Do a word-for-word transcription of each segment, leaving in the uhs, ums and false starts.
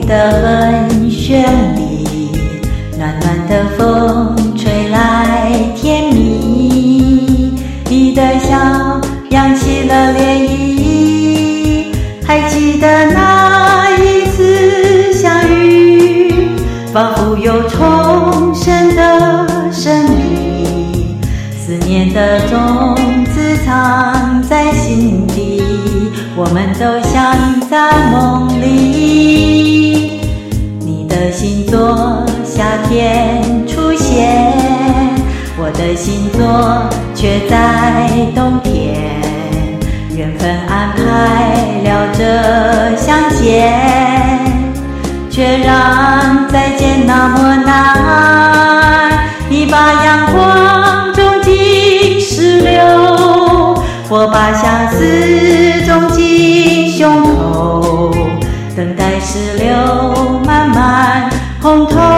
得很绚丽，暖暖的风吹来甜蜜，你的笑扬起了涟漪。还记得那一次相遇，仿佛有重生的生命，思念的种子藏在心底，我们都像在梦里。你的星座夏天出现，我的星座却在冬天，缘分安排了这相见，却让再见那么难。你把阳光种进石榴，我把相思种进胸口，等待石榴慢慢红透。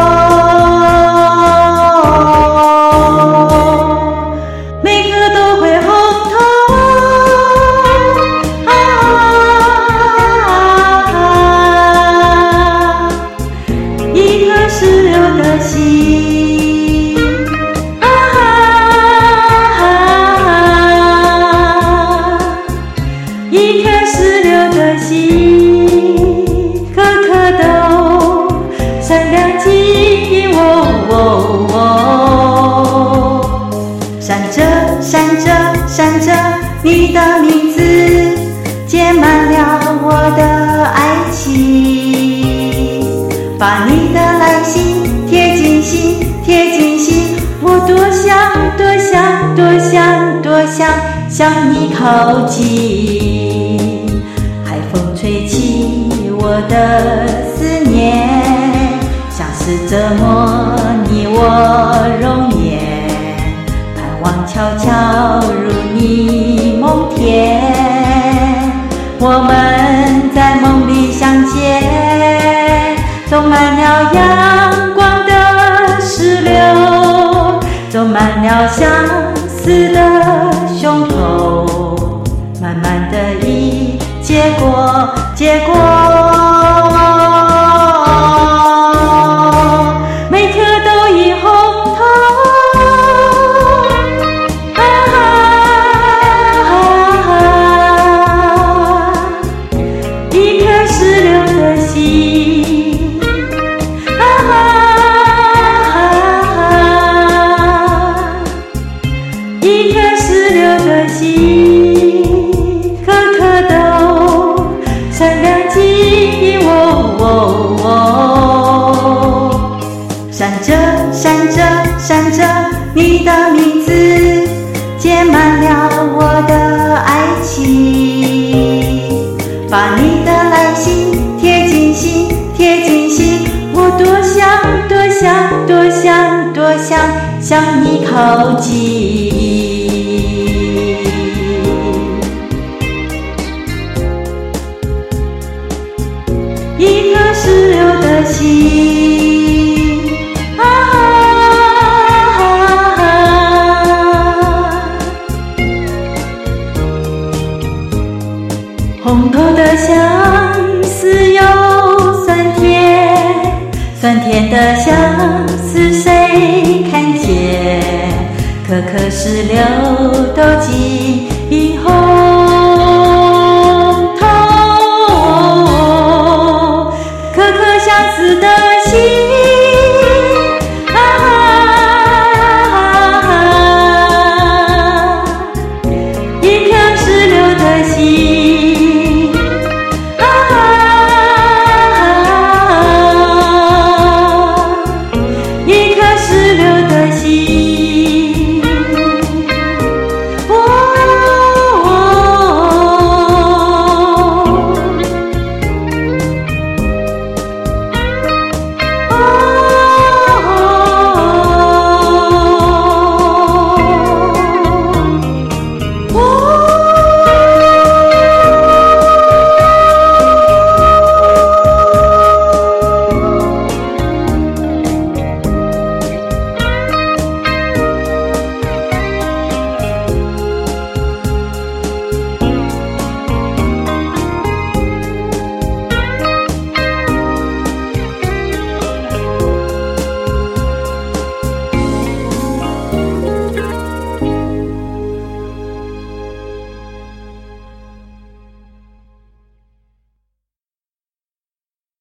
每颗都会红透，啊啊啊，一颗石榴的心，啊啊啊，一颗石榴的心，颗颗都闪亮晶莹，哦哦哦，闪着闪着闪着你的名字，填满了我的爱情，把你的来信贴近心，贴近心，我多想多想多想多想向你靠近。海风吹起我的思念，像是折磨你我容颜，盼望悄悄入你梦田，我们在梦里相见，种满了阳光的石榴，种满了相思的胸口，慢慢的一结果结果，每颗都已红透，啊啊啊，一颗石榴的心，啊啊啊，一颗石榴的心，颗颗都闪亮晶莹，哦哦哦，闪着闪着闪着你的名字，填满了我的爱情，把你的来信贴近心，贴近心，我多想多想多想多想向你靠近。一颗石榴的心，啊啊啊，红透的相思有酸甜，酸甜的相思谁看见？颗颗石榴都记